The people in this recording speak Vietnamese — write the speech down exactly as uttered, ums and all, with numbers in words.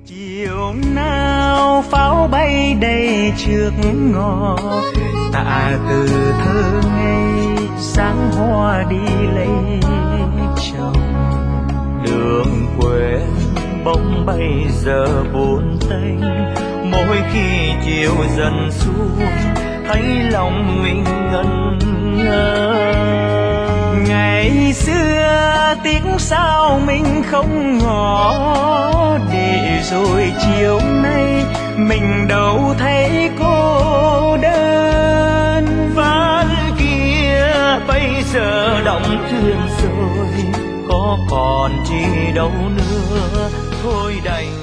chiều nào pháo bay đầy trước ngõ, tạ từ thơ ngây sáng hoa đi lấy chồng. Đường quên bóng bây giờ buồn tênh, mỗi khi chiều dần xuống thấy lòng mình ngẩn ngơ. Ngày xưa tiếc sao mình không ngỏ, để rồi chiều nay mình đâu thấy cô đơn. Ván kia bây giờ động thuyền rồi, có còn chi đâu nữa, thôi đành